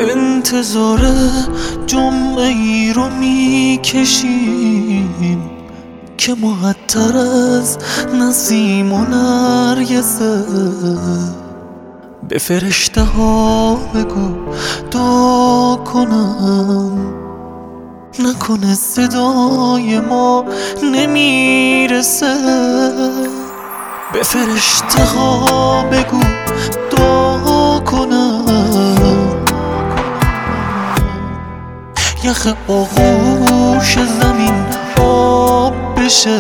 انتظار جمعه ای رو میکشیم که معطر از نسیم و نرگسه. به فرشته ها بگو دعا کنم، نکنه صدای ما نمیرسه. به فرشته ها بگو دعا کنم، یخ آغوش زمین آب بشه.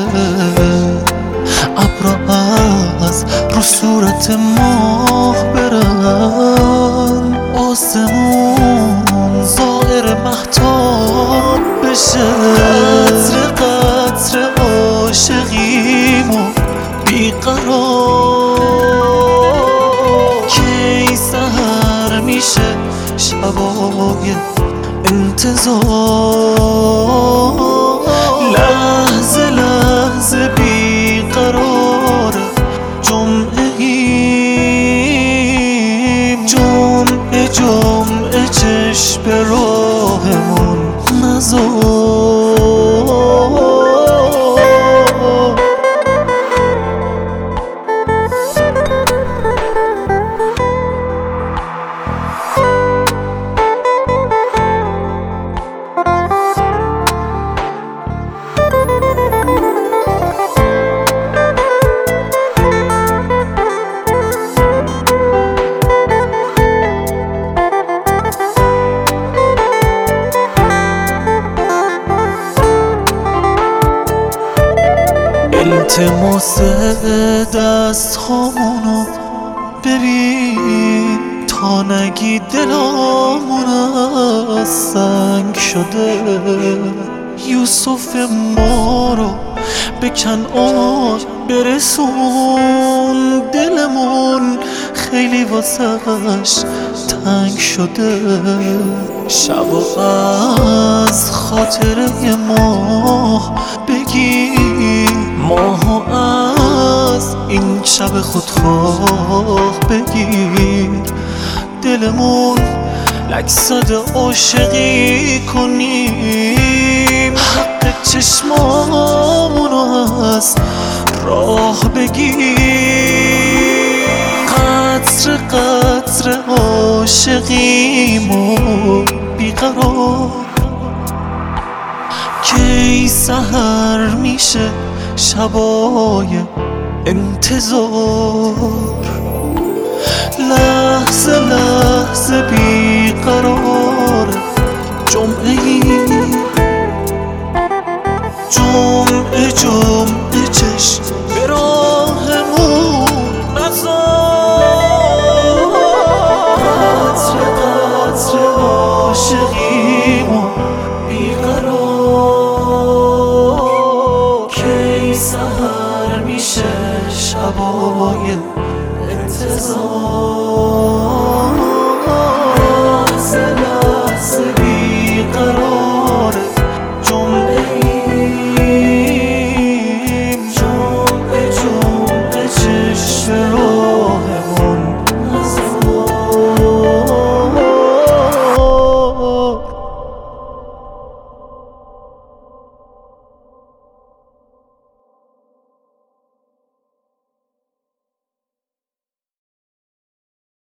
ابرا از رو صورت ماه برن، آسمون ظاهر مهتاب بشه. قطر قطر عاشقیمو بیقرار، کی سحر میشه شبای انتظار. لحظه لحظه بیقرار جمعه ایم، جمعه جمعه چشم به راهمون نذار. التماس دست هامونو ببین، تا نگی دلامون از سنگ شده. یوسف ما رو به کنعان برسون، دلمون خیلی واسش تنگ شده. شب از خاطره ماه بگیر، ماهو از این شب خودخواه بگیر. دلمون لکصد عاشقی کنیم، حق چشمامونو از راه بگیر. قطر قطر عاشقیمو بیقرار، کی سحر میشه شبای انتظار. لحظه لحظه بیقرار جمعه ای، جمعه جمعه چشم به راهمون نذار. قطر قطر عاشقیمو بیقرار، کی سحر میشه شبای انتظار.